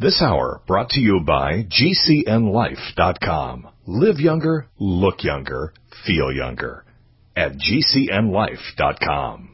This hour brought to you by GCNLife.com. Live younger, look younger, feel younger at GCNLife.com.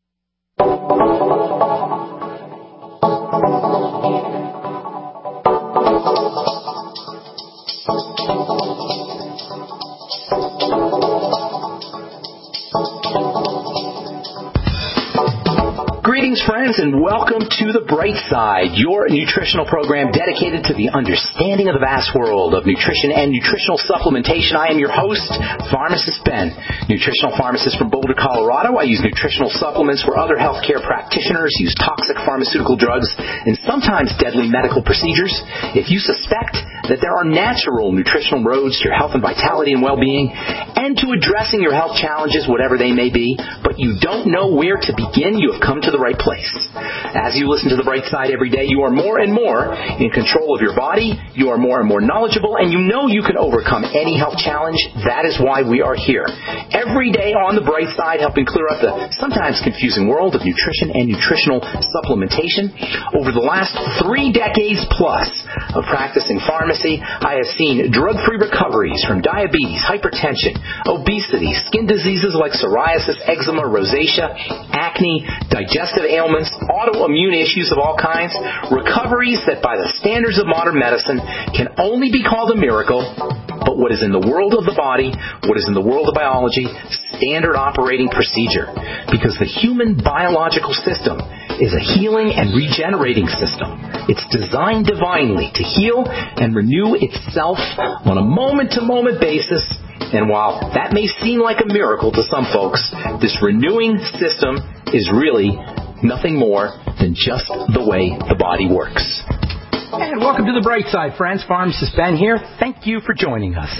Greetings, friends, and welcome to The Bright Side, your nutritional program dedicated to the understanding of the vast world of nutrition and nutritional supplementation. I am your host, Pharmacist Ben, nutritional pharmacist from Boulder, Colorado. I use nutritional supplements where other healthcare practitioners use toxic pharmaceutical drugs and sometimes deadly medical procedures. If you suspect that there are natural nutritional roads to your health and vitality and well-being and to addressing your health challenges, whatever they may be, but you don't know where to begin, you have come to the right place. As you listen to The Bright Side every day, you are more and more in control of your body, you are more and more knowledgeable, and you know you can overcome any health challenge. That is why we are here. Every day on The Bright Side, helping clear up the sometimes confusing world of nutrition and nutritional supplementation. Over the last 3 decades plus of practicing pharmacy, I have seen drug-free recoveries from diabetes, hypertension, obesity, skin diseases like psoriasis, eczema, rosacea, acne, digestive ailments, autoimmune issues of all kinds, recoveries that by the standards of modern medicine can only be called a miracle, but what is in the world of the body, what is in the world of biology, standard operating procedure. Because the human biological system is a healing and regenerating system. It's designed divinely to heal and renew itself on a moment-to-moment basis. And while that may seem like a miracle to some folks, this renewing system is really nothing more than just the way the body works. And welcome to The Bright Side, friends. Pharmacist Ben here. Thank you for joining us.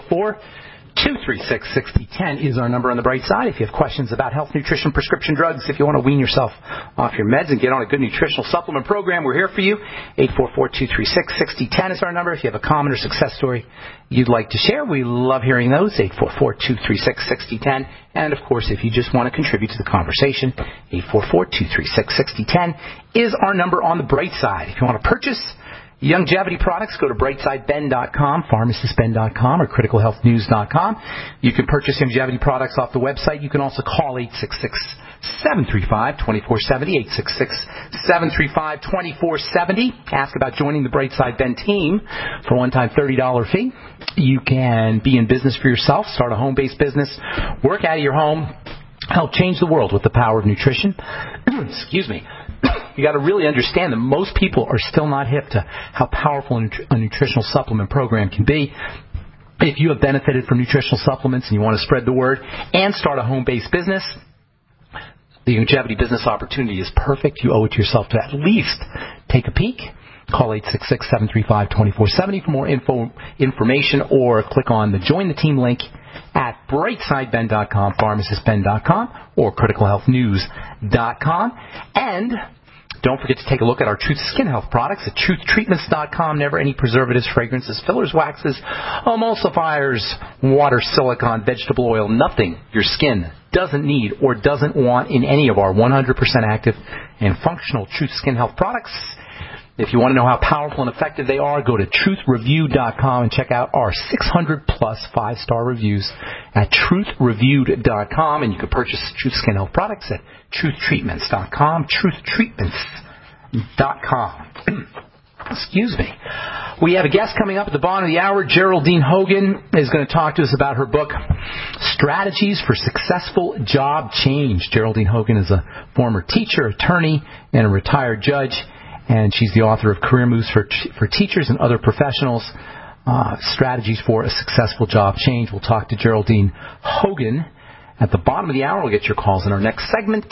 844-236-6010 is our number on The Bright Side. If you have questions about health, nutrition, prescription drugs, if you want to wean yourself off your meds and get on a good nutritional supplement program, we're here for you. 844-236-6010 is our number. If you have a comment or success story you'd like to share, we love hearing those. 844-236-6010. And, of course, if you just want to contribute to the conversation, 844-236-6010 is our number on The Bright Side. If you want to purchase Youngevity products, go to brightsideben.com, pharmacistben.com, or criticalhealthnews.com. You can purchase Youngevity products off the website. You can also call 866-735-2470, 866-735-2470. Ask about joining the Brightside Ben team for a one-time $30 fee. You can be in business for yourself, start a home-based business, work out of your home, help change the world with the power of nutrition. Excuse me. You got to really understand that most people are still not hip to how powerful a nutritional supplement program can be. If you have benefited from nutritional supplements and you want to spread the word and start a home-based business, the Youngevity business opportunity is perfect. You owe it to yourself to at least take a peek. Call 866-735-2470 for more information, or click on the Join the Team link at brightsideben.com, pharmacistben.com, or criticalhealthnews.com. And don't forget to take a look at our Truth Skin Health products at truthtreatments.com. Never any preservatives, fragrances, fillers, waxes, emulsifiers, water, silicone, vegetable oil, nothing your skin doesn't need or doesn't want in any of our 100% active and functional Truth Skin Health products. If you want to know how powerful and effective they are, go to truthreview.com and check out our 600-plus 5-star reviews at truthreview.com. And you can purchase Truth Skin Health products at truthtreatments.com, truthtreatments.com. Excuse me. We have a guest coming up at the bottom of the hour. Geraldine Hogan is going to talk to us about her book, Strategies for Successful Job Change. Geraldine Hogan is a former teacher, attorney, and a retired judge. And she's the author of Career Moves for Teachers and Other Professionals, Strategies for a Successful Job Change. We'll talk to Geraldine Hogan at the bottom of the hour. We'll get your calls in our next segment,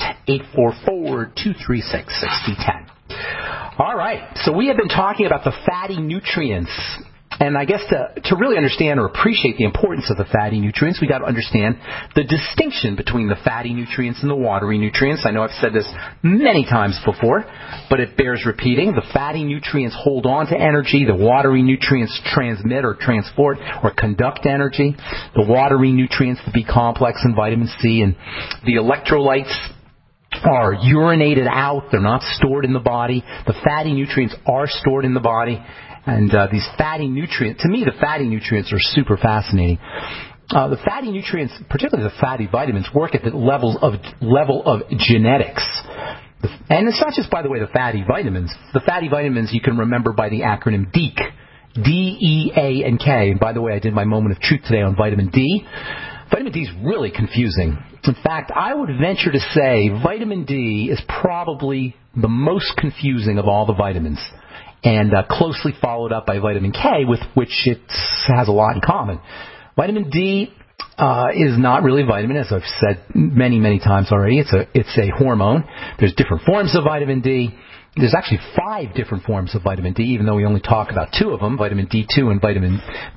844-236-6010. All right, so we have been talking about the fatty nutrients. And I guess to really understand or appreciate the importance of the fatty nutrients, we got to understand the distinction between the fatty nutrients and the watery nutrients. I know I've said this many times before, but it bears repeating. The fatty nutrients hold on to energy. The watery nutrients transmit or transport or conduct energy. The watery nutrients, the B complex and vitamin C and the electrolytes, are urinated out. They're not stored in the body. The fatty nutrients are stored in the body. And these fatty nutrients, to me, the fatty nutrients are super fascinating. The fatty nutrients, particularly the fatty vitamins, work at the level of genetics. And it's not just, by the way, the fatty vitamins. The fatty vitamins you can remember by the acronym DEAK. D-E-A-N-K. And by the way, I did my moment of truth today on vitamin D. Vitamin D is really confusing. In fact, I would venture to say vitamin D is probably the most confusing of all the vitamins, and closely followed up by vitamin K, with which it has a lot in common. Vitamin D is not really a vitamin, as I've said many, many times already. It's a hormone. There's different forms of vitamin D. There's actually 5 different forms of vitamin D, even though we only talk about 2 of them, vitamin D2 and vitamin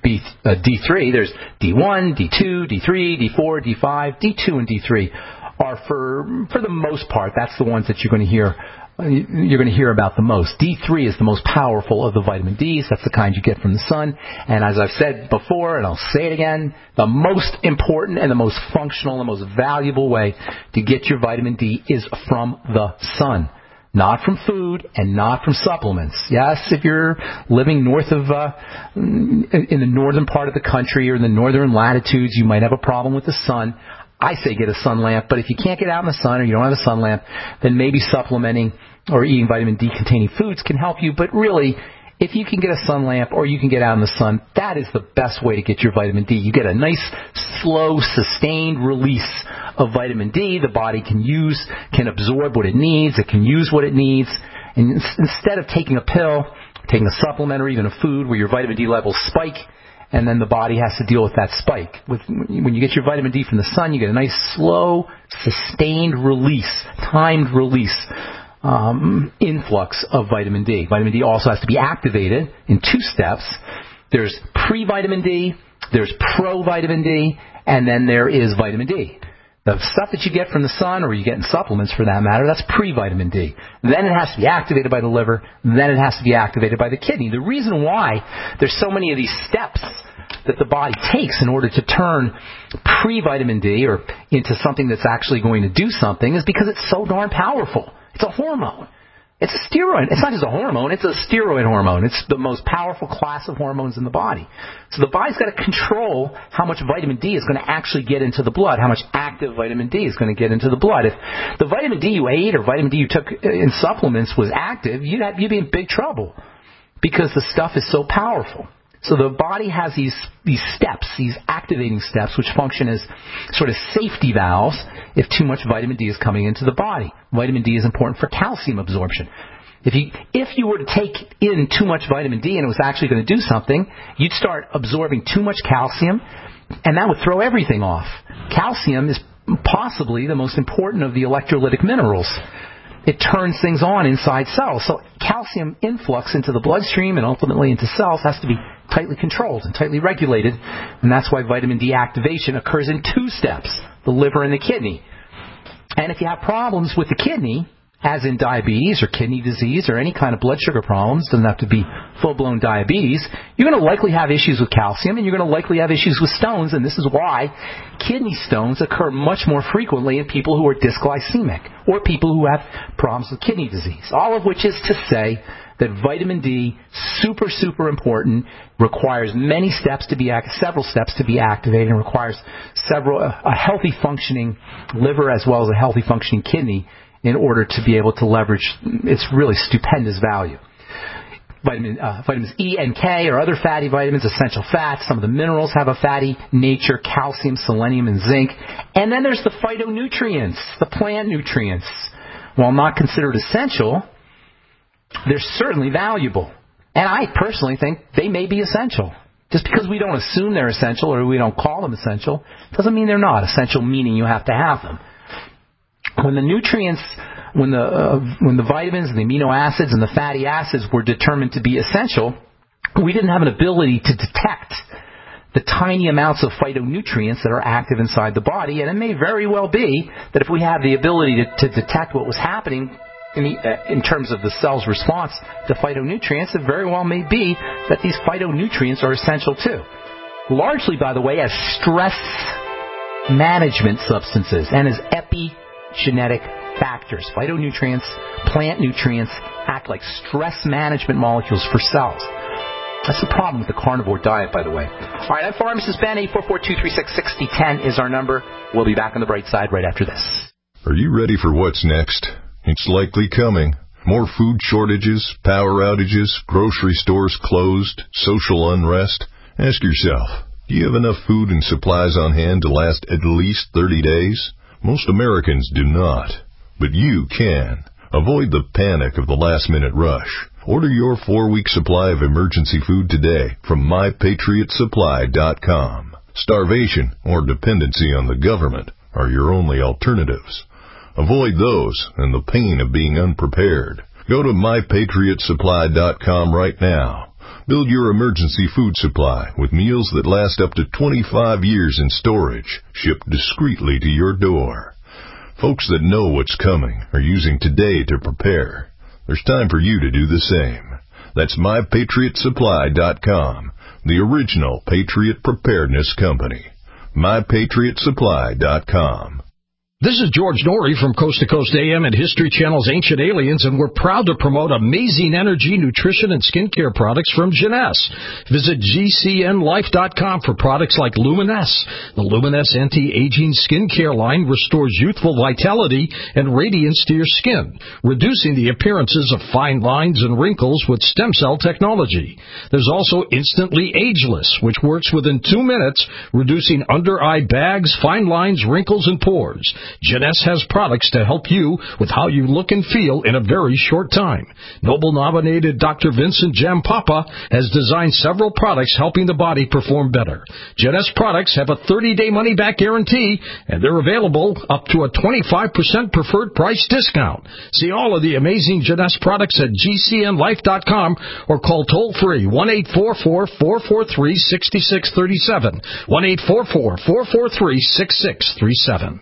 D3. There's D1, D2, D3, D4, D5. D2 and D3 are, for the most part, that's the ones that you're going to hear about the most. D3 is the most powerful of the vitamin Ds. That's the kind you get from the sun. And as I've said before, and I'll say it again, the most important and the most functional and the most valuable way to get your vitamin D is from the sun. Not from food and not from supplements. Yes, if you're living north of, in the northern part of the country or in the northern latitudes, you might have a problem with the sun. I say get a sun lamp, but if you can't get out in the sun or you don't have a sun lamp, then maybe supplementing or eating vitamin D containing foods can help you. But really, if you can get a sun lamp or you can get out in the sun, that is the best way to get your vitamin D. You get a nice, slow, sustained release of vitamin D. The body can absorb what it needs. It can use what it needs. And instead of taking a pill, taking a supplement or even a food where your vitamin D levels spike, and then the body has to deal with that spike. When you get your vitamin D from the sun, you get a nice, slow, sustained release, timed release, influx of vitamin D. Vitamin D also has to be activated in 2 steps. There's pre-vitamin D, there's pro-vitamin D, and then there is vitamin D. The stuff that you get from the sun, or you get in supplements for that matter, that's pre-vitamin D. Then it has to be activated by the liver. Then it has to be activated by the kidney. The reason why there's so many of these steps that the body takes in order to turn pre-vitamin D or into something that's actually going to do something is because it's so darn powerful. It's a hormone. It's a steroid. It's not just a hormone. It's a steroid hormone. It's the most powerful class of hormones in the body. So the body's got to control how much vitamin D is going to actually get into the blood, how much active vitamin D is going to get into the blood. If the vitamin D you ate or vitamin D you took in supplements was active, you'd be in big trouble because the stuff is so powerful. So the body has these steps, these activating steps, which function as sort of safety valves if too much vitamin D is coming into the body. Vitamin D is important for calcium absorption. If you were to take in too much vitamin D and it was actually going to do something, you'd start absorbing too much calcium, and that would throw everything off. Calcium is possibly the most important of the electrolytic minerals. It turns things on inside cells. So calcium influx into the bloodstream and ultimately into cells has to be tightly controlled and tightly regulated. And that's why vitamin D activation occurs in 2 steps, the liver and the kidney. And if you have problems with the kidney, as in diabetes or kidney disease or any kind of blood sugar problems, doesn't have to be full-blown diabetes, you're going to likely have issues with calcium and you're going to likely have issues with stones, and this is why kidney stones occur much more frequently in people who are dysglycemic or people who have problems with kidney disease. All of which is to say that vitamin D, super, super important, requires several steps to be activated, and requires a healthy functioning liver as well as a healthy functioning kidney in order to be able to leverage its really stupendous value. Vitamins E and K are other fatty vitamins, essential fats. Some of the minerals have a fatty nature, calcium, selenium, and zinc. And then there's the phytonutrients, the plant nutrients. While not considered essential, they're certainly valuable. And I personally think they may be essential. Just because we don't assume they're essential or we don't call them essential doesn't mean they're not. Essential meaning you have to have them. When the nutrients, when the vitamins and the amino acids and the fatty acids were determined to be essential, we didn't have an ability to detect the tiny amounts of phytonutrients that are active inside the body. And it may very well be that if we have the ability to detect what was happening in terms of the cell's response to phytonutrients, it very well may be that these phytonutrients are essential too. Largely, by the way, as stress management substances and as epigenetic factors. Phytonutrients, plant nutrients, act like stress management molecules for cells. That's the problem with the carnivore diet, by the way. All right, I'm Pharmacist Ben. 844-236-6010 is our number. We'll be back on the bright side right after this. Are you ready for what's next? It's likely coming. More food shortages, power outages, grocery stores closed, social unrest. Ask yourself, do you have enough food and supplies on hand to last at least 30 days? Most Americans do not, but you can. Avoid the panic of the last-minute rush. Order your 4-week supply of emergency food today from MyPatriotSupply.com. Starvation or dependency on the government are your only alternatives. Avoid those and the pain of being unprepared. Go to MyPatriotSupply.com right now. Build your emergency food supply with meals that last up to 25 years in storage, shipped discreetly to your door. Folks that know what's coming are using today to prepare. There's time for you to do the same. That's MyPatriotSupply.com, the original Patriot Preparedness Company. MyPatriotSupply.com. This is George Norrie from Coast to Coast AM and History Channel's Ancient Aliens, and we're proud to promote amazing energy, nutrition, and skincare products from Jeunesse. Visit GCNLife.com for products like Luminesce. The Luminesce anti-aging skincare line restores youthful vitality and radiance to your skin, reducing the appearances of fine lines and wrinkles with stem cell technology. There's also Instantly Ageless, which works within 2 minutes, reducing under-eye bags, fine lines, wrinkles, and pores. Jeunesse has products to help you with how you look and feel in a very short time. Nobel-nominated Dr. Vincent Jampapa has designed several products helping the body perform better. Jeunesse products have a 30-day money-back guarantee, and they're available up to a 25% preferred price discount. See all of the amazing Jeunesse products at GCNLife.com or call toll-free 1-844-443-6637, 1-844-443-6637.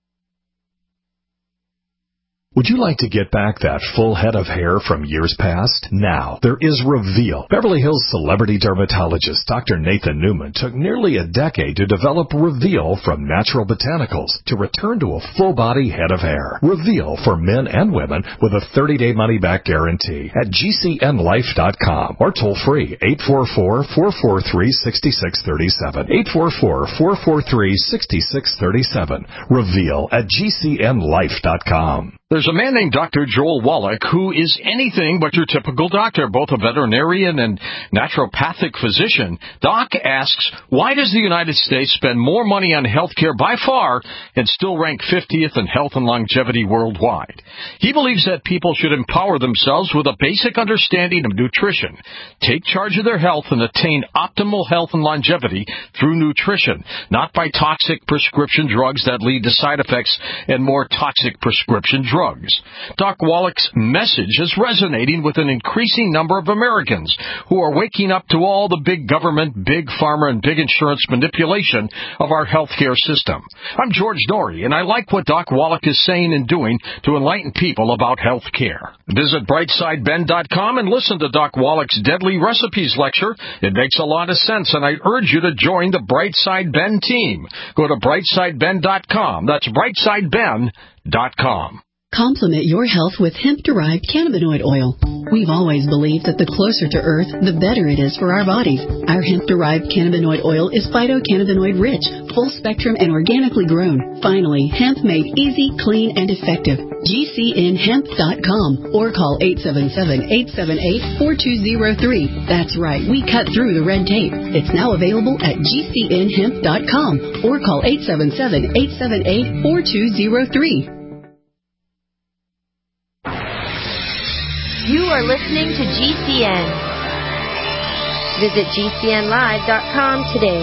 Would you like to get back that full head of hair from years past? Now, there is Reveal. Beverly Hills celebrity dermatologist Dr. Nathan Newman took nearly a decade to develop Reveal from natural botanicals to return to a full-body head of hair. Reveal for men and women with a 30-day money-back guarantee at GCNLife.com or toll-free 844-443-6637, 844-443-6637. Reveal at GCNLife.com. There's a man named Dr. Joel Wallach who is anything but your typical doctor, both a veterinarian and naturopathic physician. Doc asks, why does the United States spend more money on health care by far and still rank 50th in health and longevity worldwide? He believes that people should empower themselves with a basic understanding of nutrition, take charge of their health, and attain optimal health and longevity through nutrition, not by toxic prescription drugs that lead to side effects and more toxic prescription drugs. Doc Wallach's message is resonating with an increasing number of Americans who are waking up to all the big government, big pharma, and big insurance manipulation of our healthcare system. I'm George Norrie, and I like what Doc Wallach is saying and doing to enlighten people about health care. Visit BrightSideBen.com and listen to Doc Wallach's Deadly Recipes lecture. It makes a lot of sense, and I urge you to join the Brightside Ben team. Go to BrightSideBen.com. That's BrightSideBen.com. Complement your health with hemp-derived cannabinoid oil. We've always believed that the closer to Earth, the better it is for our bodies. Our hemp-derived cannabinoid oil is phytocannabinoid-rich, full-spectrum, and organically grown. Finally, hemp made easy, clean, and effective. GCNHemp.com or call 877-878-4203. That's right, we cut through the red tape. It's now available at GCNHemp.com or call 877-878-4203. You are listening to GCN. Visit GCNlive.com today.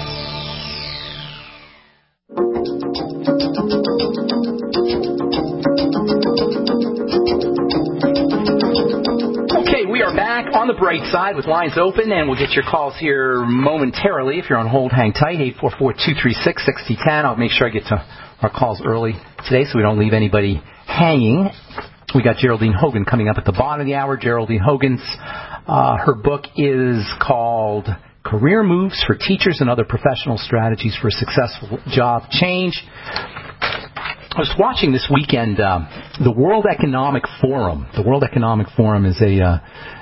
Okay, we are back on the bright side with lines open, and we'll get your calls here momentarily. If you're on hold, hang tight, 844-236-6010. I'll make sure I get to our calls early today so we don't leave anybody hanging. We got Geraldine Hogan coming up at the bottom of the hour. Geraldine Hogan's, her book is called Career Moves for Teachers and Other Professional Strategies for a Successful Job Change. I was watching this weekend the World Economic Forum. The World Economic Forum is a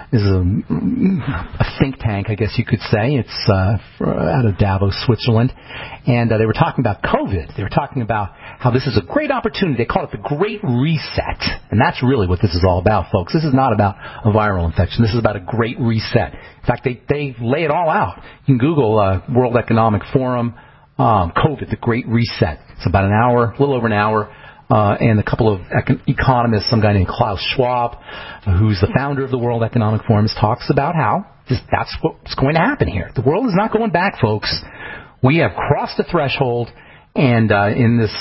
think tank, I guess you could say. It's out of Davos, Switzerland. And they were talking about COVID. They were talking about how this is a great opportunity. They call it the Great Reset. And that's really what this is all about, folks. This is not about a viral infection. This is about a great reset. In fact, they lay it all out. You can Google World Economic Forum, COVID, the Great Reset. It's about an hour, a little over an hour. And a couple of economists, some guy named Klaus Schwab, who's the founder of the World Economic Forum, talks about how that's what's going to happen here. The world is not going back, folks. We have crossed the threshold, and in this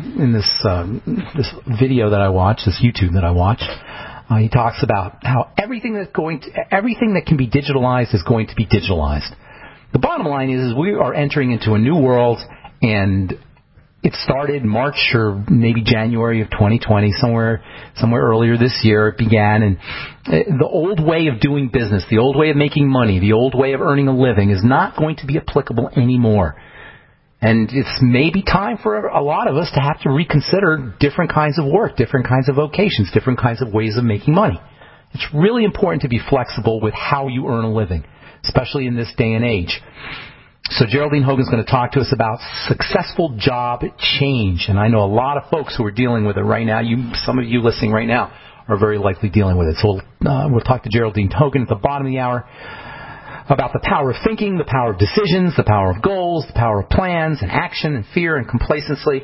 video that I watched, this YouTube that I watched, he talks about how everything that can be digitalized is going to be digitalized. The bottom line is we are entering into a new world, and it started March or maybe January of 2020, somewhere earlier this year it began, and the old way of doing business, the old way of making money, the old way of earning a living is not going to be applicable anymore. And it's maybe time for a lot of us to have to reconsider different kinds of work, different kinds of vocations, different kinds of ways of making money. It's really important to be flexible with how you earn a living, especially in this day and age. So Geraldine Hogan's going to talk to us about successful job change. And I know a lot of folks who are dealing with it right now. Some of you listening right now are very likely dealing with it. So we'll talk to Geraldine Hogan at the bottom of the hour about the power of thinking, the power of decisions, the power of goals, the power of plans and action and fear and complacency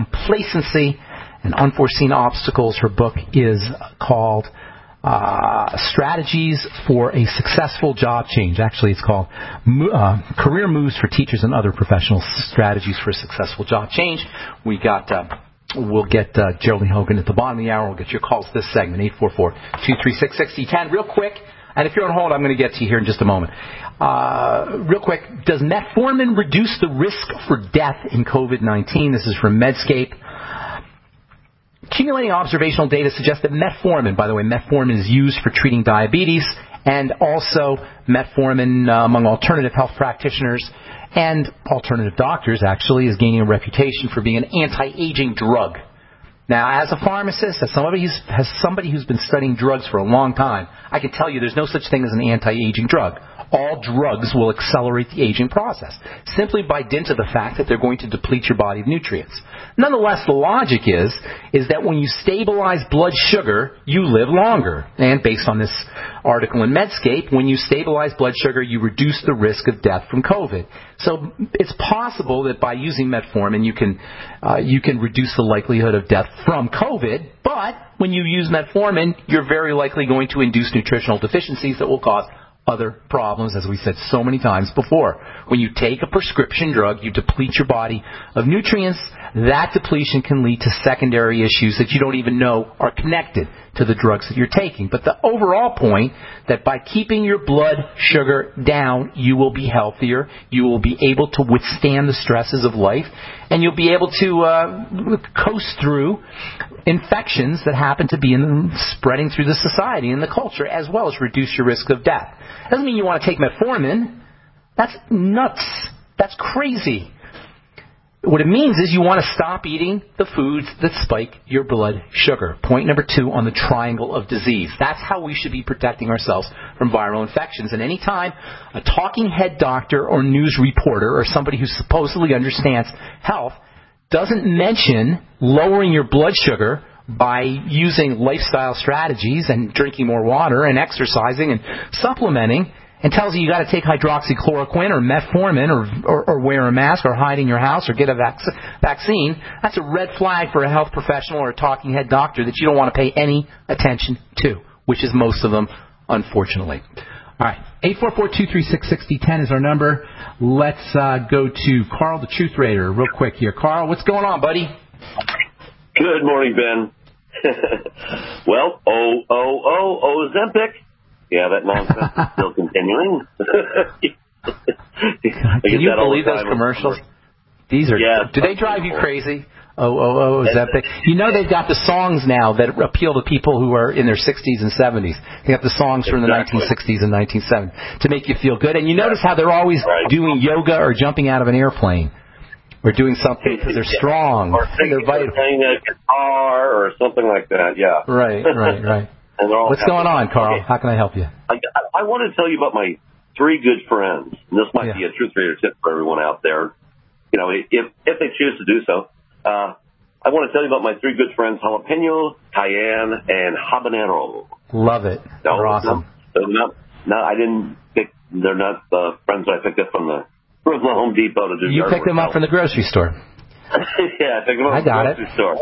and unforeseen obstacles. Her book is called Strategies for a Successful Job Change. Actually, it's called Career Moves for Teachers and Other Professionals, Strategies for a Successful Job Change. We'll get Geraldine Hogan at the bottom of the hour. We'll get your calls this segment, 844-236-6010. Real quick, and if you're on hold, I'm going to get to you here in just a moment. Real quick, does metformin reduce the risk for death in COVID-19? This is from Medscape. Accumulating observational data suggests that metformin, by the way, metformin is used for treating diabetes, and also metformin among alternative health practitioners and alternative doctors actually is gaining a reputation for being an anti-aging drug. Now, as a pharmacist, as somebody who's been studying drugs for a long time, I can tell you there's no such thing as an anti-aging drug. All drugs will accelerate the aging process, simply by dint of the fact that they're going to deplete your body of nutrients. Nonetheless, the logic is that when you stabilize blood sugar, you live longer. And based on this article in Medscape, when you stabilize blood sugar, you reduce the risk of death from COVID. So it's possible that by using metformin, you can reduce the likelihood of death from COVID, but when you use metformin, you're very likely going to induce nutritional deficiencies that will cause other problems, as we said so many times before. When you take a prescription drug, you deplete your body of nutrients. That depletion can lead to secondary issues that you don't even know are connected to the drugs that you're taking. But the overall point that by keeping your blood sugar down, you will be healthier, you will be able to withstand the stresses of life, and you'll be able to coast through infections that happen to be spreading through the society and the culture, as well as reduce your risk of death. Doesn't mean you want to take metformin. That's nuts. That's crazy. What it means is you want to stop eating the foods that spike your blood sugar. Point number 2 on the triangle of disease. That's how we should be protecting ourselves from viral infections. And any time a talking head doctor or news reporter or somebody who supposedly understands health doesn't mention lowering your blood sugar by using lifestyle strategies and drinking more water and exercising and supplementing, and tells you got to take hydroxychloroquine or metformin or wear a mask or hide in your house or get a vaccine, that's a red flag for a health professional or a talking head doctor that you don't want to pay any attention to, which is most of them, unfortunately. All right, 844-236-6010 is our number. Let's go to Carl, the Truth Raider, real quick here. Carl, what's going on, buddy? Good morning, Ben. Well, Ozempic. Yeah, that nonsense is still continuing. Can you believe those commercials? These are. Yeah, do they drive you crazy? Ozempic. You know they've got the songs now that appeal to people who are in their 60s and 70s. They got the songs from the 1960s and 1970s to make you feel good. And you notice how they're always doing yoga or jumping out of an airplane. or doing something because they're strong. Or playing a guitar or something like that, yeah. Right. And what's going on, Carl? Okay. How can I help you? I want to tell you about my 3 good friends. And this might be a truth reader tip for everyone out there. You know, if they choose to do so. I want to tell you about my 3 good friends, Jalapeno, Cayenne, and Habanero. Love it. They're awesome. They're not friends that I picked up from the Home Depot to do. You picked them up from the grocery store. Yeah, I picked them up from the grocery store.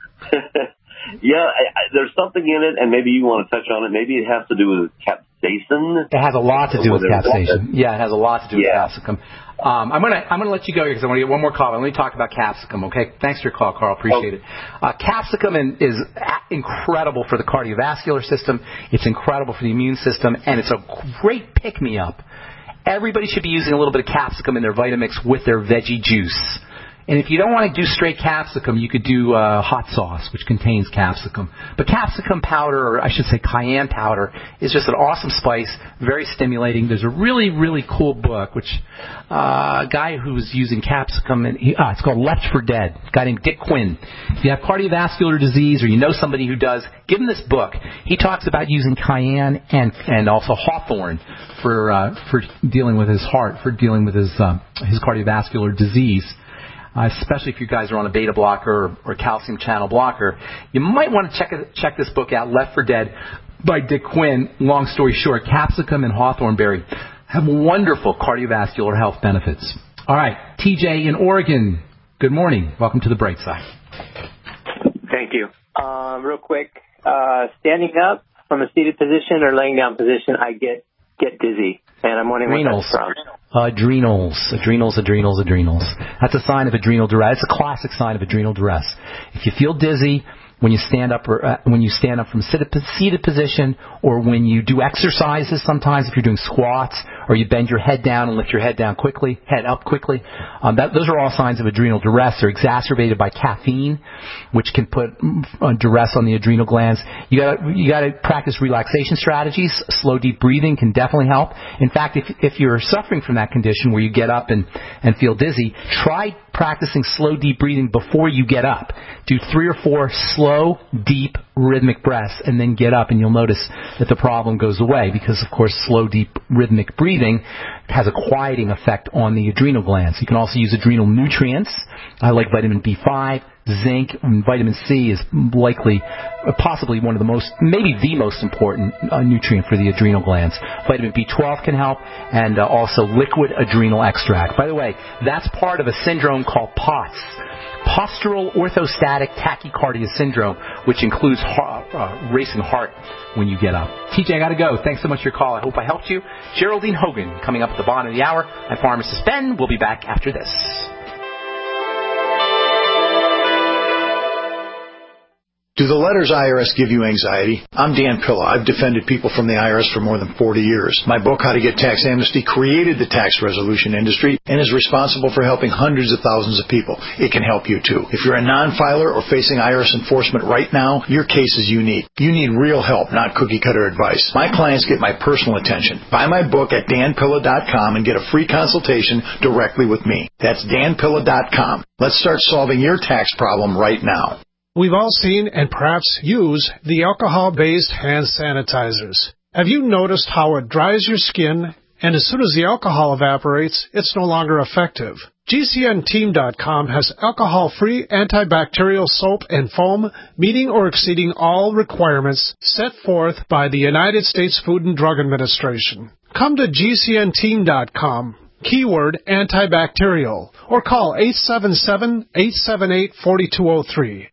Yeah, there's something in it, and maybe you want to touch on it. Maybe it has to do with capsaicin. It has a lot to do with capsaicin. Yeah, it has a lot to do with capsicum. I'm gonna let you go here because I want to get one more call. Let me talk about capsicum, okay? Thanks for your call, Carl. Appreciate it. Capsicum is incredible for the cardiovascular system. It's incredible for the immune system, and it's a great pick-me-up. Everybody should be using a little bit of capsicum in their Vitamix with their veggie juice. And if you don't want to do straight capsicum, you could do hot sauce, which contains capsicum. But capsicum powder, or I should say cayenne powder, is just an awesome spice, very stimulating. There's a really, really cool book, which a guy who's using capsicum, and it's called Left for Dead, a guy named Dick Quinn. If you have cardiovascular disease or you know somebody who does, give him this book. He talks about using cayenne and also hawthorn for dealing with his heart, for dealing with his cardiovascular disease. Especially if you guys are on a beta blocker or calcium channel blocker, you might want to check this book out, Left for Dead by Dick Quinn. Long story short, capsicum and hawthorn berry have wonderful cardiovascular health benefits. All right, TJ in Oregon, good morning. Welcome to the Bright Side. Thank you. Real quick, standing up from a seated position or laying down position, I get dizzy, and I'm wondering what that's from. Adrenals. That's a sign of adrenal duress. It's a classic sign of adrenal duress. If you feel dizzy when you stand up, or when you stand up from seated position, or when you do exercises, sometimes if you're doing squats, or you bend your head down and lift your head up quickly, those are all signs of adrenal duress. They're exacerbated by caffeine, which can put duress on the adrenal glands. You got to practice relaxation strategies. Slow, deep breathing can definitely help. In fact, if you're suffering from that condition where you get up and feel dizzy, try practicing slow, deep breathing before you get up. Do 3 or 4 slow, deep, rhythmic breaths, and then get up, and you'll notice that the problem goes away because, of course, slow, deep, rhythmic breathing has a quieting effect on the adrenal glands. You can also use adrenal nutrients. I like vitamin B5, zinc, and vitamin C is possibly one of the most, maybe the most important nutrient for the adrenal glands. Vitamin B12 can help, and also liquid adrenal extract. By the way, that's part of a syndrome called POTS, postural orthostatic tachycardia syndrome, which includes racing heart when you get up. TJ, I got to go. Thanks so much for your call. I hope I helped you. Geraldine Hogan coming up at the bottom of the hour. I'm Pharmacist Ben. We'll be back after this. Do the letters IRS give you anxiety? I'm Dan Pilla. I've defended people from the IRS for more than 40 years. My book, How to Get Tax Amnesty, created the tax resolution industry and is responsible for helping hundreds of thousands of people. It can help you, too. If you're a non-filer or facing IRS enforcement right now, your case is unique. You need real help, not cookie-cutter advice. My clients get my personal attention. Buy my book at danpilla.com and get a free consultation directly with me. That's danpilla.com. Let's start solving your tax problem right now. We've all seen and perhaps use the alcohol-based hand sanitizers. Have you noticed how it dries your skin, and as soon as the alcohol evaporates, it's no longer effective? GCNteam.com has alcohol-free antibacterial soap and foam meeting or exceeding all requirements set forth by the United States Food and Drug Administration. Come to GCNteam.com. Keyword antibacterial, or call 877-878-4203.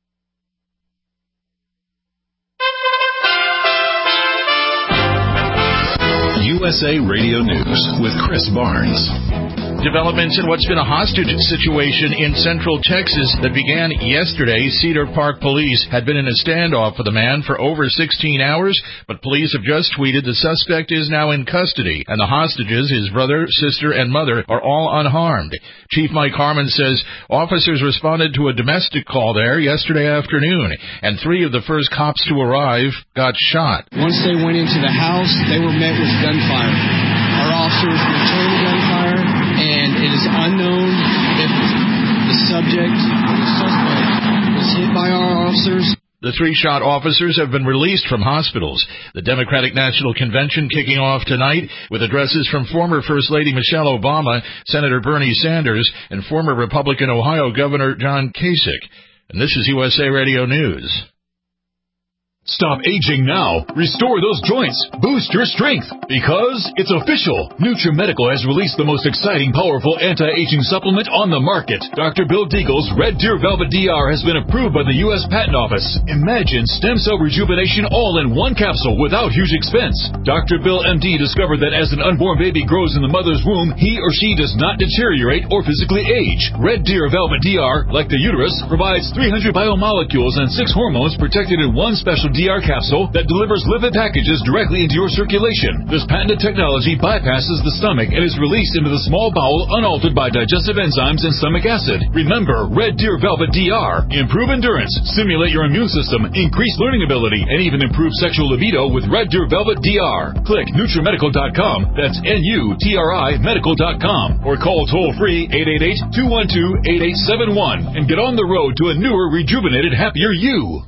USA Radio News with Chris Barnes. Developments in what's been a hostage situation in central Texas that began yesterday. Cedar Park police had been in a standoff with a man for over 16 hours, but police have just tweeted the suspect is now in custody, and the hostages, his brother, sister, and mother, are all unharmed. Chief Mike Harmon says officers responded to a domestic call there yesterday afternoon, and 3 of the first cops to arrive got shot. Once they went into the house, they were met with gunfire. Our officers returned gunfire, and it is unknown if subject, the suspect, was hit by our officers. The 3 shot officers have been released from hospitals. The Democratic National Convention kicking off tonight with addresses from former First Lady Michelle Obama, Senator Bernie Sanders, and former Republican Ohio Governor John Kasich. And this is USA Radio News. Stop aging now. Restore those joints. Boost your strength. Because it's official. NutriMedical has released the most exciting, powerful anti-aging supplement on the market. Dr. Bill Deagle's Red Deer Velvet DR has been approved by the U.S. Patent Office. Imagine stem cell rejuvenation all in one capsule without huge expense. Dr. Bill MD discovered that as an unborn baby grows in the mother's womb, he or she does not deteriorate or physically age. Red Deer Velvet DR, like the uterus, provides 300 biomolecules and 6 hormones protected in one special DR capsule that delivers lipid packages directly into your circulation. This patented technology bypasses the stomach and is released into the small bowel unaltered by digestive enzymes and stomach acid. Remember, Red Deer Velvet DR. Improve endurance, stimulate your immune system, increase learning ability, and even improve sexual libido with Red Deer Velvet DR. Click NutriMedical.com. That's NUTRI Medical.com. Or call toll-free 888-212-8871 and get on the road to a newer, rejuvenated, happier you.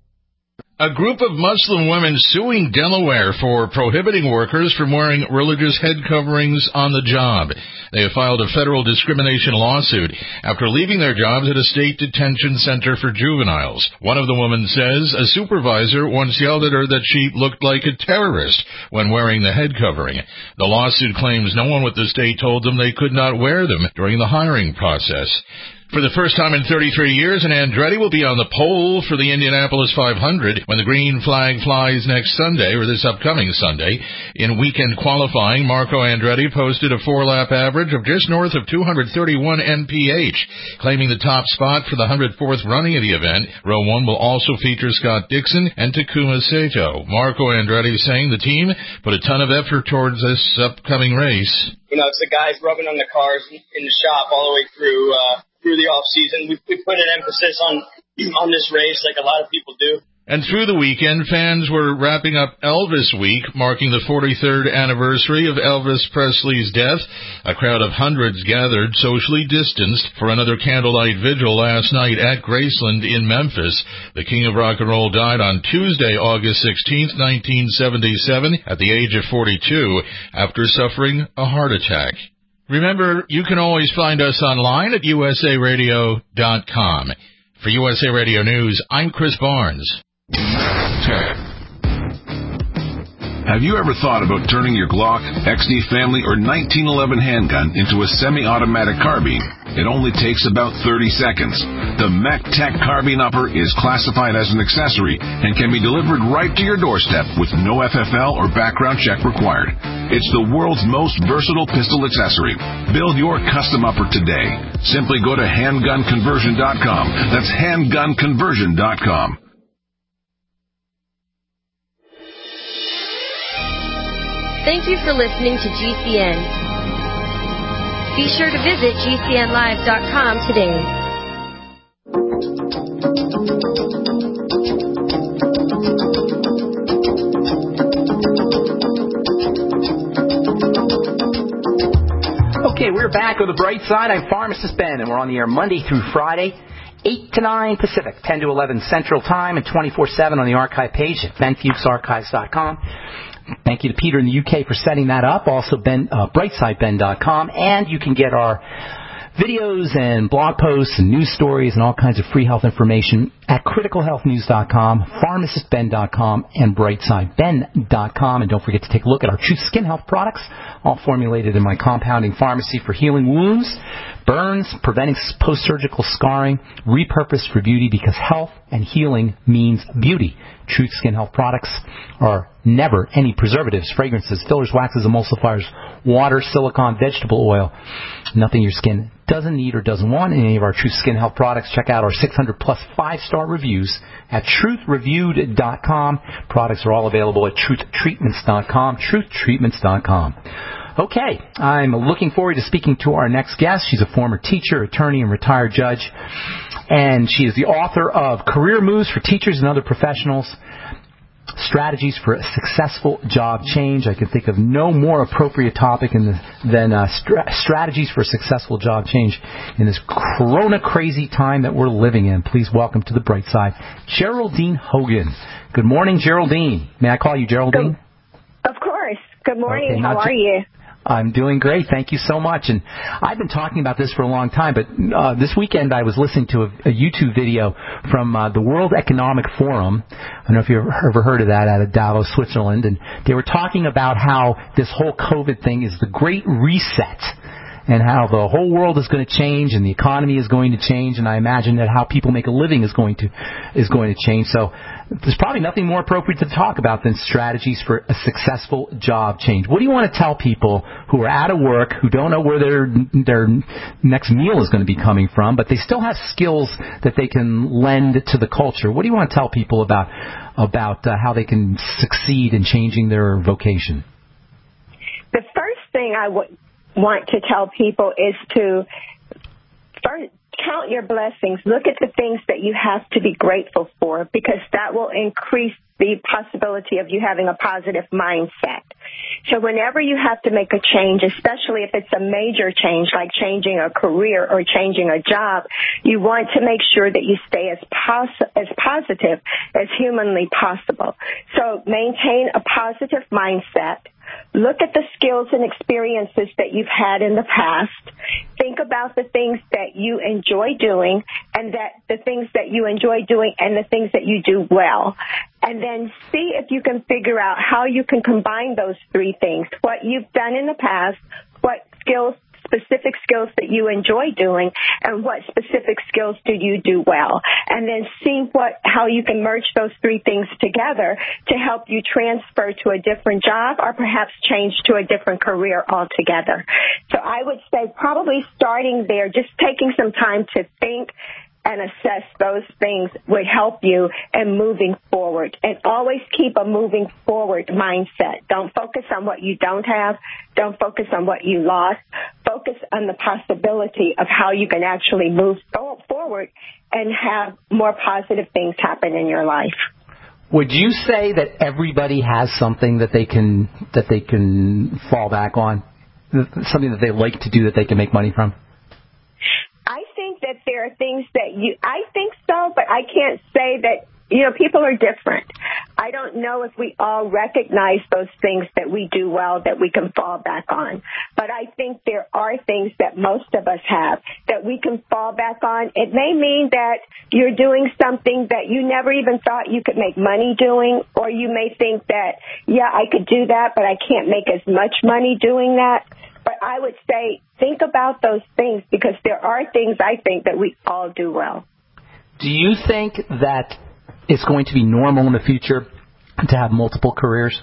A group of Muslim women suing Delaware for prohibiting workers from wearing religious head coverings on the job. They have filed a federal discrimination lawsuit after leaving their jobs at a state detention center for juveniles. One of the women says a supervisor once yelled at her that she looked like a terrorist when wearing the head covering. The lawsuit claims no one with the state told them they could not wear them during the hiring process. For the first time in 33 years, an Andretti will be on the pole for the Indianapolis 500 when the green flag flies next Sunday, or this upcoming Sunday. In weekend qualifying, Marco Andretti posted a 4-lap average of just north of 231 mph, claiming the top spot for the 104th running of the event. Row 1 will also feature Scott Dixon and Takuma Sato. Marco Andretti saying the team put a ton of effort towards this upcoming race. You know, it's the guys rubbing on the cars in the shop all the way through the off season. We put an emphasis on this race like a lot of people do. And through the weekend, fans were wrapping up Elvis Week, marking the 43rd anniversary of Elvis Presley's death. A crowd of hundreds gathered, socially distanced, for another candlelight vigil last night at Graceland in Memphis. The King of Rock and Roll died on Tuesday, August 16th, 1977, at the age of 42, after suffering a heart attack. Remember, you can always find us online at usaradio.com. For USA Radio News, I'm Chris Barnes. 10. Have you ever thought about turning your Glock, XD Family, or 1911 handgun into a semi-automatic carbine? It only takes about 30 seconds. The MacTac Carbine Upper is classified as an accessory and can be delivered right to your doorstep with no FFL or background check required. It's the world's most versatile pistol accessory. Build your custom upper today. Simply go to handgunconversion.com. That's handgunconversion.com. Thank you for listening to GCN. Be sure to visit GCNlive.com today. Okay, we're back with The Bright Side. I'm Pharmacist Ben, and we're on the air Monday through Friday, 8 to 9 Pacific, 10 to 11 Central Time, and 24/7 on the archive page at benfuchsarchives.com. Thank you to Peter in the UK for setting that up. Also, brightsideben.com. And you can get our videos and blog posts and news stories and all kinds of free health information at criticalhealthnews.com, pharmacistben.com, and brightsideben.com. And don't forget to take a look at our Truth Skin Health products, all formulated in my compounding pharmacy for healing wounds, burns, preventing post-surgical scarring, repurposed for beauty, because health and healing means beauty. Truth Skin Health products are never any preservatives, fragrances, fillers, waxes, emulsifiers, water, silicone, vegetable oil. Nothing your skin doesn't need or doesn't want in any of our Truth Skin Health products. Check out our 600-plus 5-star reviews at truthreviewed.com. Products are all available at truthtreatments.com, truthtreatments.com. Okay, I'm looking forward to speaking to our next guest. She's a former teacher, attorney, and retired judge. And she is the author of Career Moves for Teachers and Other Professionals. strategies for a successful job change. I can think of no more appropriate topic than strategies for a successful job change in this corona crazy time that we're living in. Please welcome to the bright side, Geraldine Hogan. Good morning, Geraldine. May I call you Geraldine? Of course. Good morning. Okay, how are you? I'm doing great. Thank you so much. And I've been talking about this for a long time, but this weekend I was listening to a YouTube video from the World Economic Forum. I don't know if you've ever heard of that, out of Davos, Switzerland. And they were talking about how this whole COVID thing is the Great Reset, and how the whole world is going to change and the economy is going to change, and I imagine that how people make a living is going to change. So there's probably nothing more appropriate to talk about than strategies for a successful job change. What do you want to tell people who are out of work, who don't know where their next meal is going to be coming from, but they still have skills that they can lend to the culture? What do you want to tell people about how they can succeed in changing their vocation? The first thing I would want to tell people is to first count your blessings. Look at the things that you have to be grateful for, because that will increase the possibility of you having a positive mindset. So whenever you have to make a change, especially if it's a major change like changing a career or changing a job, you want to make sure that you stay as positive as humanly possible. So maintain a positive mindset. Look at the skills and experiences that you've had in the past. Think about the things that you enjoy doing, and that the things that you enjoy doing and the things that you do well. And then see if you can figure out how you can combine those three things. What you've done in the past, what specific skills that you enjoy doing, and what specific skills do you do well. And then see how you can merge those three things together to help you transfer to a different job, or perhaps change to a different career altogether. So I would say probably starting there, just taking some time to think and assess those things would help you in moving forward. And always keep a moving forward mindset. Don't focus on what you don't have. Don't focus on what you lost. Focus on the possibility of how you can actually move forward and have more positive things happen in your life. Would you say that everybody has something that they can fall back on? Something that they like to do that they can make money from? I think that there are things that I think so, but I can't say that, people are different. I don't know if we all recognize those things that we do well that we can fall back on. But I think there are things that most of us have that we can fall back on. It may mean that you're doing something that you never even thought you could make money doing, or you may think that, I could do that, but I can't make as much money doing that. But I would say think about those things, because there are things I think that we all do well. Do you think that it's going to be normal in the future to have multiple careers?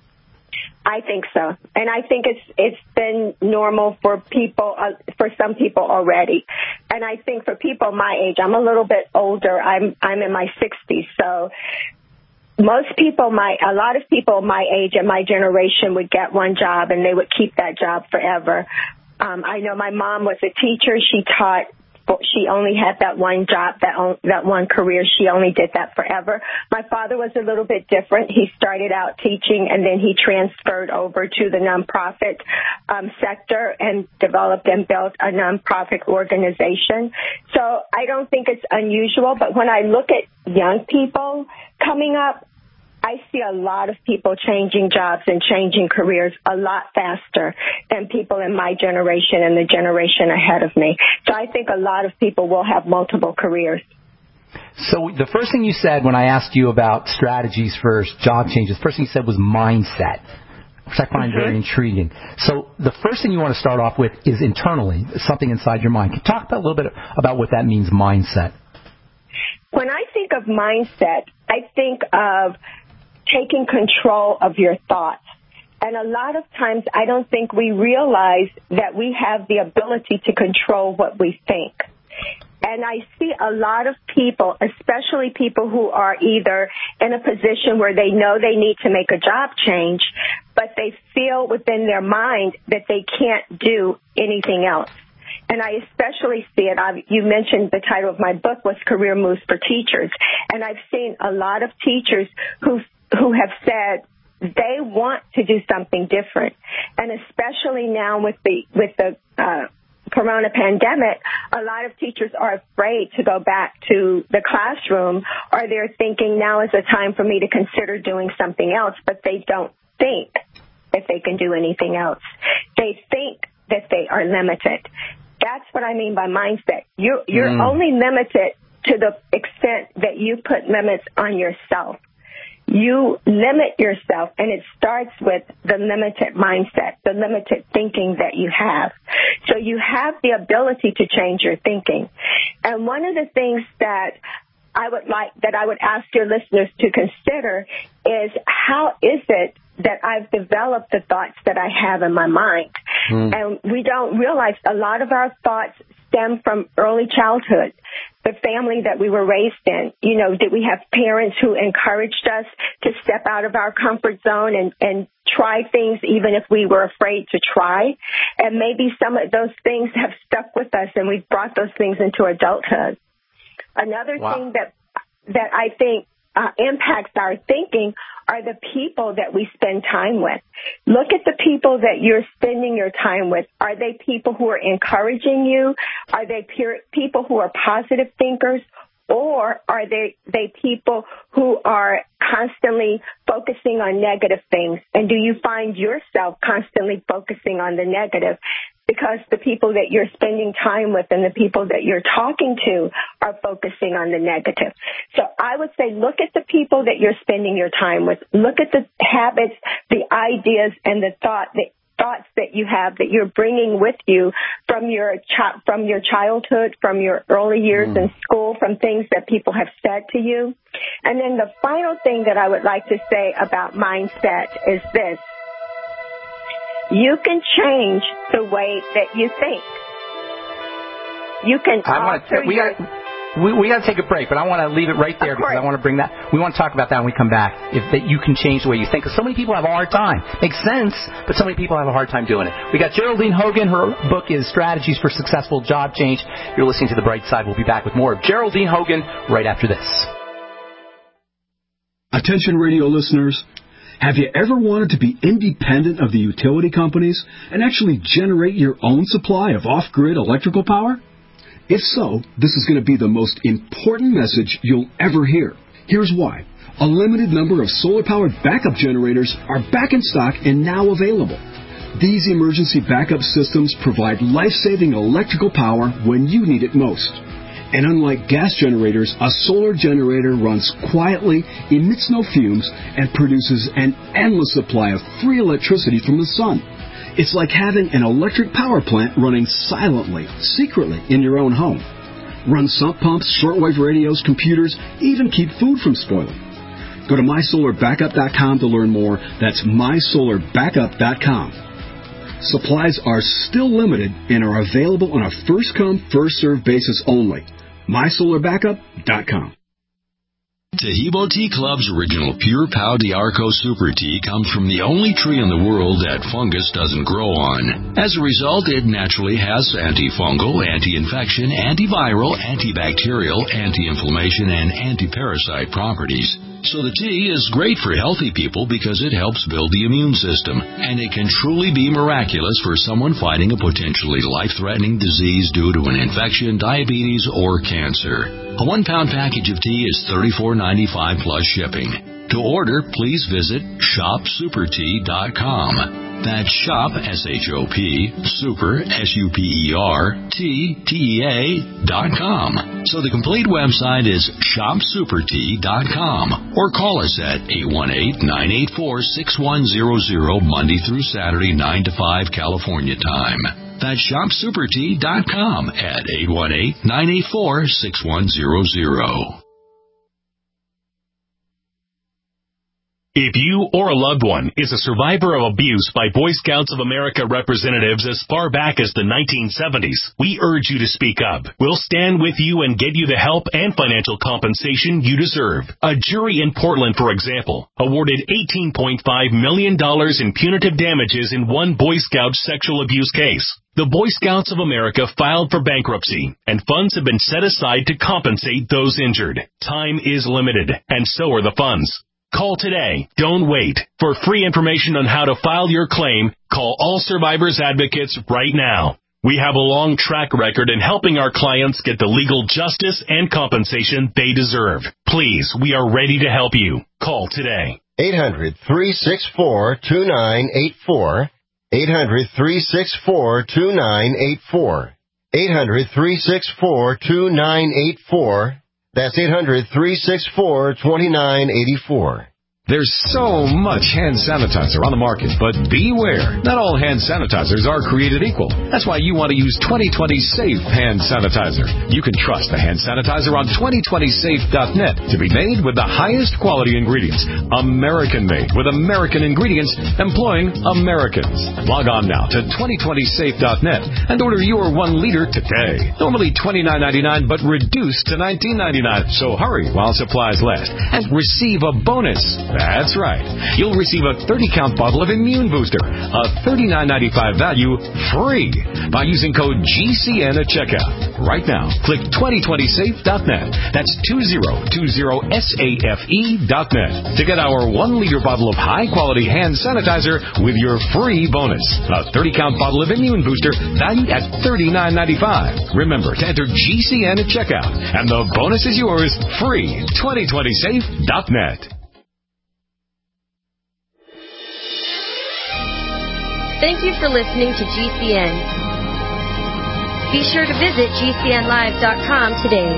I think so. And I think it's been normal for some people already. And I think for people my age, I'm a little bit older. I'm in my 60s, so a lot of people my age and my generation would get one job and they would keep that job forever. I know my mom was a teacher. She taught. She only had that one job, that one career. She only did that forever. My father was a little bit different. He started out teaching, and then he transferred over to the nonprofit sector and developed and built a nonprofit organization. So I don't think it's unusual, but when I look at young people coming up, I see a lot of people changing jobs and changing careers a lot faster than people in my generation and the generation ahead of me. So I think a lot of people will have multiple careers. So the first thing you said when I asked you about strategies for job changes, the first thing you said was mindset, which I find very intriguing. So the first thing you want to start off with is internally, something inside your mind. Can you talk a little bit about what that means, mindset? When I think of mindset, I think of taking control of your thoughts. And a lot of times I don't think we realize that we have the ability to control what we think. And I see a lot of people, especially people who are either in a position where they know they need to make a job change, but they feel within their mind that they can't do anything else. And I especially see it. You mentioned the title of my book was Career Moves for Teachers. And I've seen a lot of teachers who who have said they want to do something different. And especially now with the corona pandemic, a lot of teachers are afraid to go back to the classroom, or they're thinking now is the time for me to consider doing something else, but they don't think that they can do anything else. They think that they are limited. That's what I mean by mindset. You're only limited to the extent that you put limits on yourself. You limit yourself, and it starts with the limited mindset, the limited thinking that you have. So you have the ability to change your thinking. And one of the things that I would ask your listeners to consider is, how is it that I've developed the thoughts that I have in my mind? And we don't realize a lot of our thoughts stem from early childhood, the family that we were raised in. You know, did we have parents who encouraged us to step out of our comfort zone and try things even if we were afraid to try? And maybe some of those things have stuck with us, and we've brought those things into adulthood. Another thing that I think impacts our thinking are the people that we spend time with. Look at the people that you're spending your time with. Are they people who are encouraging you? Are they people who are positive thinkers? Or are they people who are constantly focusing on negative things? And do you find yourself constantly focusing on the negative? Because the people that you're spending time with and the people that you're talking to are focusing on the negative. So I would say, look at the people that you're spending your time with. Look at the habits, the ideas, and the thoughts that you have, that you're bringing with you from your childhood, from your early years in school, from things that people have said to you. And then the final thing that I would like to say about mindset is this. You can change the way that you think. You can We got to take a break, but I want to leave it right there because I want to bring that. We want to talk about that when we come back. That you can change the way you think, because so many people have a hard time. Makes sense, but so many people have a hard time doing it. We got Geraldine Hogan. Her book is Strategies for Successful Job Change. You're listening to The Bright Side. We'll be back with more of Geraldine Hogan right after this. Attention, radio listeners. Have you ever wanted to be independent of the utility companies and actually generate your own supply of off-grid electrical power? If so, this is going to be the most important message you'll ever hear. Here's why. A limited number of solar-powered backup generators are back in stock and now available. These emergency backup systems provide life-saving electrical power when you need it most. And unlike gas generators, a solar generator runs quietly, emits no fumes, and produces an endless supply of free electricity from the sun. It's like having an electric power plant running silently, secretly in your own home. Run sump pumps, shortwave radios, computers, even keep food from spoiling. Go to mysolarbackup.com to learn more. That's mysolarbackup.com. Supplies are still limited and are available on a first-come, first-served basis only. mysolarbackup.com. Tahibo Tea Club's original Pure Pau d'Arco Super Tea comes from the only tree in the world that fungus doesn't grow on. As a result, it naturally has antifungal, anti-infection, antiviral, antibacterial, anti-inflammation, and anti-parasite properties. So the tea is great for healthy people because it helps build the immune system, and it can truly be miraculous for someone fighting a potentially life-threatening disease due to an infection, diabetes, or cancer. A 1-pound package of tea is $34.95 plus shipping. To order, please visit shopsupertea.com. That's shop, S-H-O-P, super, S-U-P-E-R, T-T-E-A.com. So the complete website is shopsupertea.com, or call us at 818-984-6100 Monday through Saturday, 9 to 5 California time. That's shopsupertea.com at 818-984-6100. If you or a loved one is a survivor of abuse by Boy Scouts of America representatives as far back as the 1970s, we urge you to speak up. We'll stand with you and get you the help and financial compensation you deserve. A jury in Portland, for example, awarded $18.5 million in punitive damages in one Boy Scout sexual abuse case. The Boy Scouts of America filed for bankruptcy, and funds have been set aside to compensate those injured. Time is limited, and so are the funds. Call today. Don't wait. For free information on how to file your claim, call All Survivors Advocates right now. We have a long track record in helping our clients get the legal justice and compensation they deserve. Please, we are ready to help you. Call today. 800-364-2984. 800-364-2984. 800-364-2984. That's 800-364-2984. There's so much hand sanitizer on the market, but beware. Not all hand sanitizers are created equal. That's why you want to use 2020 Safe Hand Sanitizer. You can trust the hand sanitizer on 2020safe.net to be made with the highest quality ingredients. American-made with American ingredients, employing Americans. Log on now to 2020safe.net and order your 1 liter today. Normally $29.99, but reduced to $19.99. So hurry while supplies last and receive a bonus. That's right. You'll receive a 30-count bottle of Immune Booster, a $39.95 value, free by using code GCN at checkout. Right now, click 2020safe.net. That's 2020safe.net to get our 1 liter bottle of high-quality hand sanitizer with your free bonus. A 30-count bottle of Immune Booster valued at $39.95. Remember to enter GCN at checkout, and the bonus is yours free. 2020safe.net. Thank you for listening to GCN. Be sure to visit GCNlive.com today.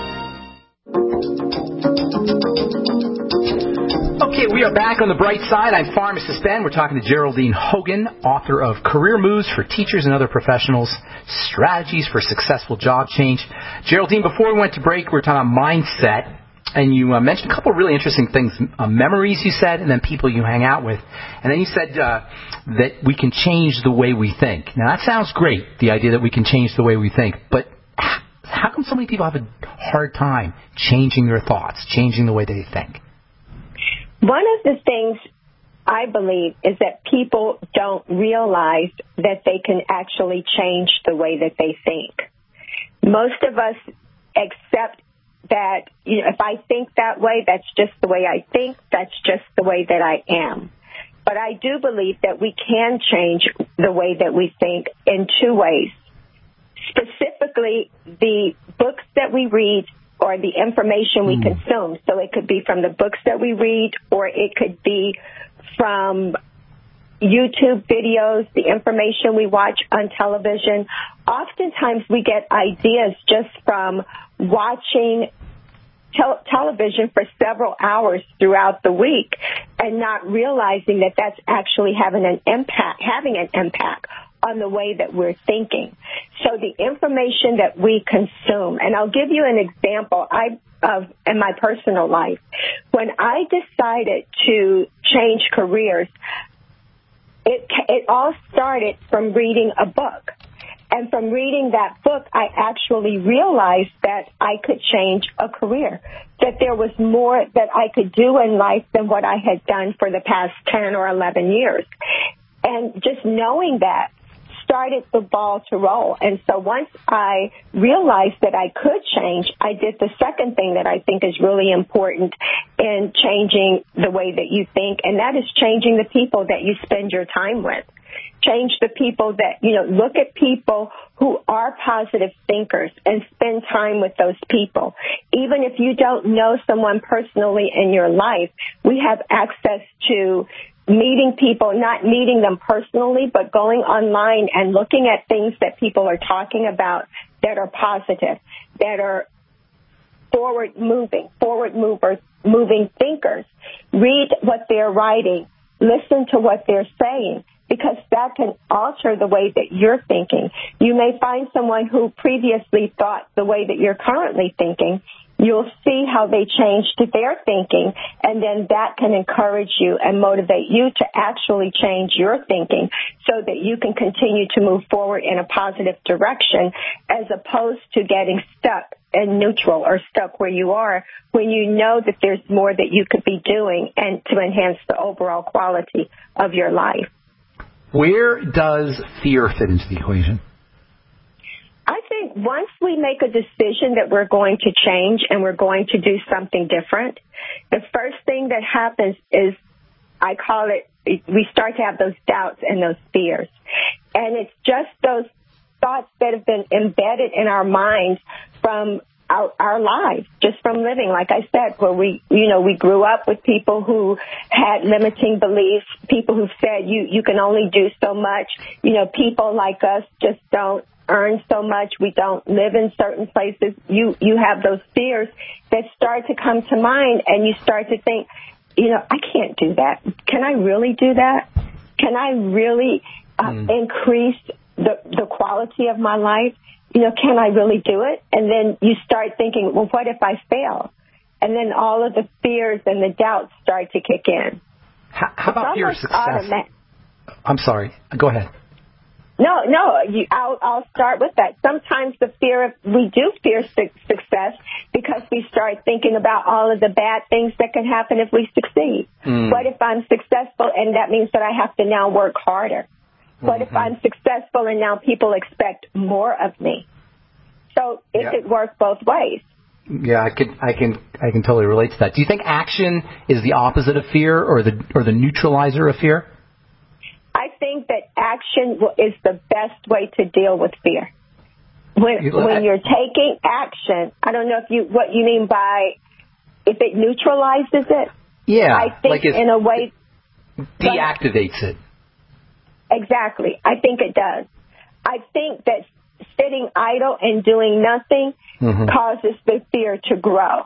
Okay, we are back on the bright side. I'm Pharmacist Ben. We're talking to Geraldine Hogan, author of Career Moves for Teachers and Other Professionals, Strategies for Successful Job Change. Geraldine, before we went to break, we were talking about mindset. And you mentioned a couple of really interesting things, memories you said, and then people you hang out with. And then you said that we can change the way we think. Now, that sounds great, the idea that we can change the way we think. But how come so many people have a hard time changing their thoughts, changing the way they think? One of the things I believe is that people don't realize that they can actually change the way that they think. Most of us accept that, if I think that way, that's just the way I think, that's just the way that I am. But I do believe that we can change the way that we think in 2 ways. Specifically, the books that we read or the information we consume. So it could be from the books that we read, or it could be from YouTube videos, the information we watch on television. Oftentimes we get ideas just from watching television for several hours throughout the week and not realizing that that's actually having an impact on the way that we're thinking. So the information that we consume, and I'll give you an example in my personal life. When I decided to change careers, it all started from reading a book. And from reading that book, I actually realized that I could change a career, that there was more that I could do in life than what I had done for the past 10 or 11 years. And just knowing that started the ball to roll. And so once I realized that I could change, I did the second thing that I think is really important in changing the way that you think, and that is changing the people that you spend your time with. Change the people that, look at people who are positive thinkers and spend time with those people. Even if you don't know someone personally in your life, we have access to meeting people, not meeting them personally, but going online and looking at things that people are talking about that are positive, that are forward moving thinkers. Read what they're writing. Listen to what they're saying, because that can alter the way that you're thinking. You may find someone who previously thought the way that you're currently thinking. You'll see how they changed their thinking, and then that can encourage you and motivate you to actually change your thinking so that you can continue to move forward in a positive direction, as opposed to getting stuck in neutral or stuck where you are when you know that there's more that you could be doing and to enhance the overall quality of your life. Where does fear fit into the equation? I think And once we make a decision that we're going to change and we're going to do something different, the first thing that happens is, I call it, we start to have those doubts and those fears. And it's just those thoughts that have been embedded in our minds from our lives, just from living, like I said, where we grew up with people who had limiting beliefs, people who said you can only do so much. People like us just don't earn so much. We don't live in certain places. You have those fears that start to come to mind, and you start to think, I can't do that. Can I really do that? Can I really increase the quality of my life? Can I really do it? And then you start thinking, well, what if I fail? And then all of the fears and the doubts start to kick in. How about your success? I'm sorry. Go ahead. No, I'll start with that. Sometimes we do fear success because we start thinking about all of the bad things that can happen if we succeed. What if I'm successful and that means that I have to now work harder? What if I'm successful and now people expect more of me? So it could work both ways. Yeah, I can totally relate to that. Do you think action is the opposite of fear, or the neutralizer of fear? I think that action is the best way to deal with fear. When you're taking action, I don't know what you mean by if it neutralizes it. Yeah, I think in a way deactivates it. Exactly. I think it does. I think that sitting idle and doing nothing causes the fear to grow.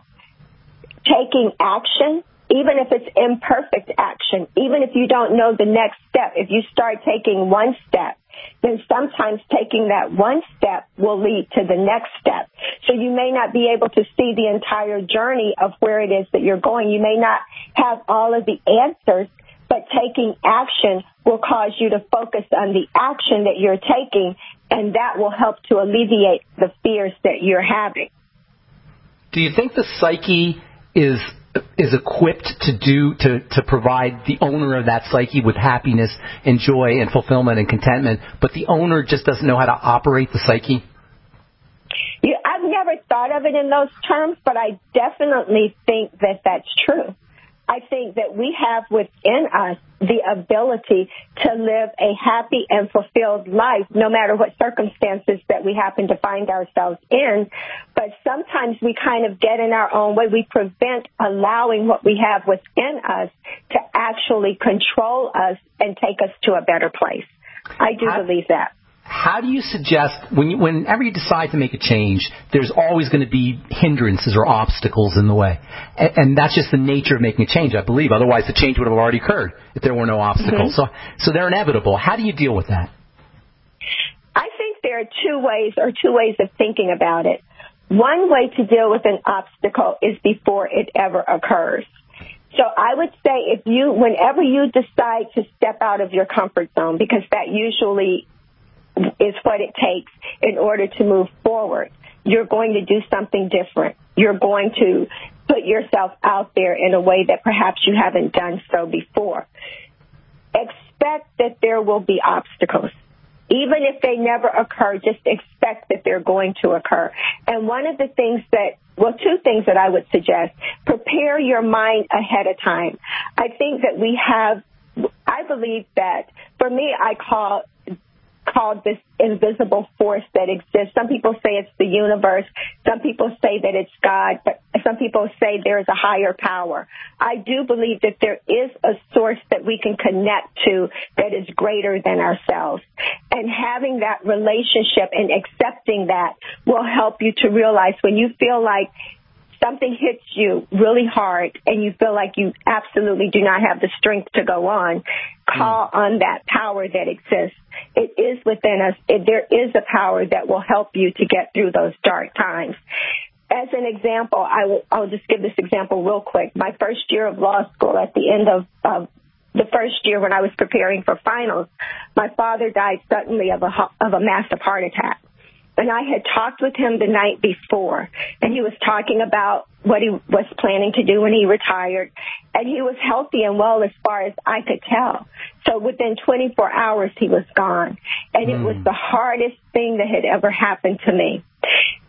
Taking action, even if it's imperfect action, even if you don't know the next step, if you start taking one step, then sometimes taking that one step will lead to the next step. So you may not be able to see the entire journey of where it is that you're going. You may not have all of the answers, but taking action will cause you to focus on the action that you're taking, and that will help to alleviate the fears that you're having. Do you think the psyche is equipped to provide the owner of that psyche with happiness and joy and fulfillment and contentment, but the owner just doesn't know how to operate the psyche? Yeah, I've never thought of it in those terms, but I definitely think that that's true. I think that we have within us the ability to live a happy and fulfilled life, no matter what circumstances that we happen to find ourselves in. But sometimes we kind of get in our own way. We prevent allowing what we have within us to actually control us and take us to a better place. I do believe that. How do you suggest, whenever you decide to make a change, there's always going to be hindrances or obstacles in the way. And that's just the nature of making a change, I believe. Otherwise, the change would have already occurred if there were no obstacles. So they're inevitable. How do you deal with that? I think there are two ways of thinking about it. One way to deal with an obstacle is before it ever occurs. So I would say whenever you decide to step out of your comfort zone, because that usually is what it takes in order to move forward, you're going to do something different. You're going to put yourself out there in a way that perhaps you haven't done so before. Expect that there will be obstacles. Even if they never occur, just expect that they're going to occur. And two things that I would suggest: prepare your mind ahead of time. I think that I believe that, for me, I call this invisible force that exists. Some people say it's the universe. Some people say that it's God, but some people say there is a higher power. I do believe that there is a source that we can connect to that is greater than ourselves. And having that relationship and accepting that will help you to realize when you feel like something hits you really hard and you feel like you absolutely do not have the strength to go on, call on that power that exists. It is within us. There is a power that will help you to get through those dark times. As an example, I'll just give this example real quick. My first year of law school, at the end of the first year when I was preparing for finals, my father died suddenly of a massive heart attack. And I had talked with him the night before, and he was talking about what he was planning to do when he retired. And he was healthy and well as far as I could tell. So within 24 hours, he was gone. And it was the hardest thing that had ever happened to me.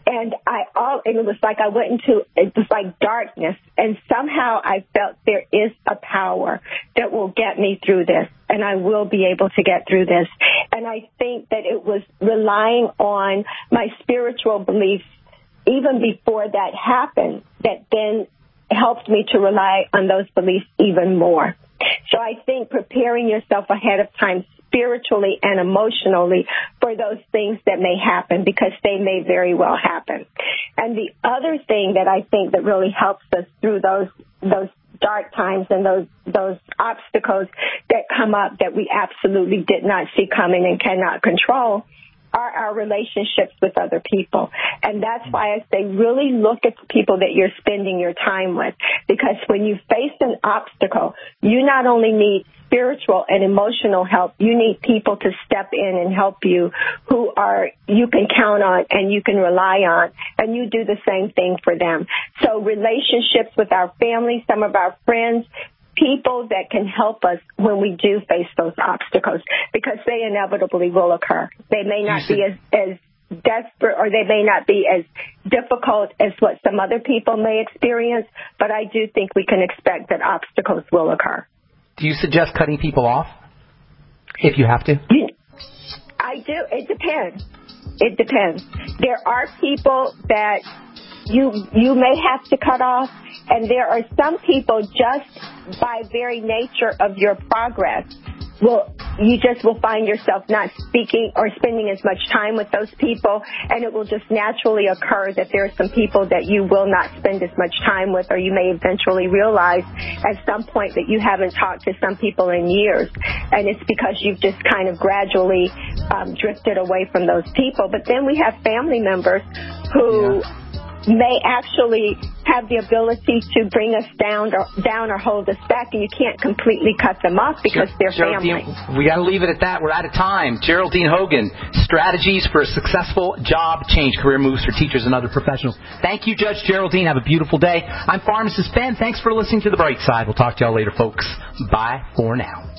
And it was like I went into, it was like darkness. And somehow I felt there is a power that will get me through this, and I will be able to get through this. And I think that it was relying on my spiritual beliefs even before that happened that then helped me to rely on those beliefs even more. So I think preparing yourself ahead of time spiritually and emotionally for those things that may happen, because they may very well happen. And the other thing that I think that really helps us through those dark times and those obstacles that come up that we absolutely did not see coming and cannot control are our relationships with other people. And that's why I say really look at the people that you're spending your time with, because when you face an obstacle, you not only need spiritual and emotional help, you need people to step in and help you who you can count on and you can rely on, and you do the same thing for them. So relationships with our family, some of our friends, people that can help us when we do face those obstacles, because they inevitably will occur. They may not be as desperate, or they may not be as difficult as what some other people may experience, but I do think we can expect that obstacles will occur. Do you suggest cutting people off if you have to? I do. It depends. It depends. There are people that you may have to cut off, and there are some people just by very nature of your progress you just will find yourself not speaking or spending as much time with those people, and it will just naturally occur that there are some people that you will not spend as much time with, or you may eventually realize at some point that you haven't talked to some people in years, and it's because you've just kind of gradually drifted away from those people. But then we have family members who may actually have the ability to bring us down or hold us back, and you can't completely cut them off because they're family. We got to leave it at that. We're out of time. Geraldine Hogan, Strategies for a Successful Job Change, Career Moves for Teachers and Other Professionals. Thank you, Judge Geraldine. Have a beautiful day. I'm Pharmacist Ben. Thanks for listening to The Bright Side. We'll talk to y'all later, folks. Bye for now.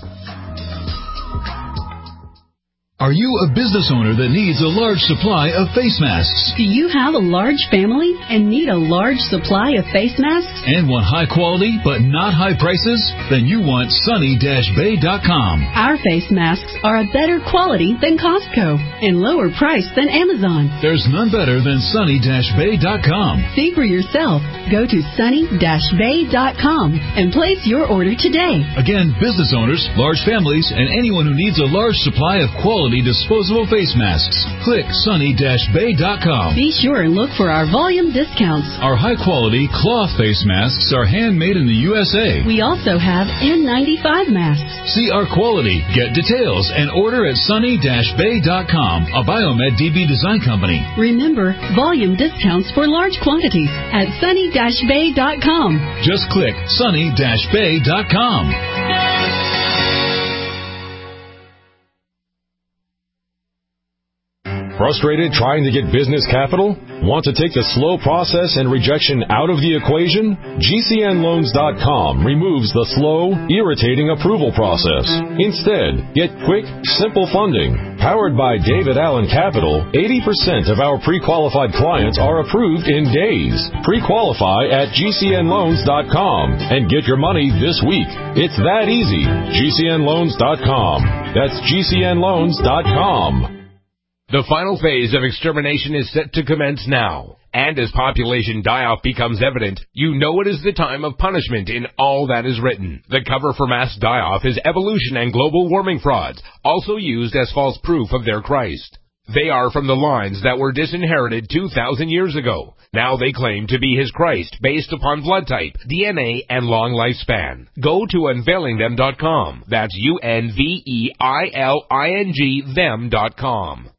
Are you a business owner that needs a large supply of face masks? Do you have a large family and need a large supply of face masks? And want high quality but not high prices? Then you want Sunny-Bay.com. Our face masks are a better quality than Costco and lower price than Amazon. There's none better than Sunny-Bay.com. See for yourself. Go to Sunny-Bay.com and place your order today. Again, business owners, large families, and anyone who needs a large supply of quality disposable face masks. Click Sunny-Bay.com. Be sure and look for our volume discounts. Our high-quality cloth face masks are handmade in the USA. We also have N95 masks. See our quality, get details, and order at Sunny-Bay.com, a Biomed DB design company. Remember, volume discounts for large quantities at Sunny-Bay.com. Just click Sunny-Bay.com. Frustrated trying to get business capital? Want to take the slow process and rejection out of the equation? GCNLoans.com removes the slow, irritating approval process. Instead, get quick, simple funding. Powered by David Allen Capital, 80% of our pre-qualified clients are approved in days. Pre-qualify at GCNLoans.com and get your money this week. It's that easy. GCNLoans.com. That's GCNLoans.com. The final phase of extermination is set to commence now. And as population die-off becomes evident, you know it is the time of punishment in all that is written. The cover for mass die-off is evolution and global warming frauds, also used as false proof of their Christ. They are from the lines that were disinherited 2,000 years ago. Now they claim to be his Christ based upon blood type, DNA, and long lifespan. Go to unveilingthem.com. That's UNVEILING them.com.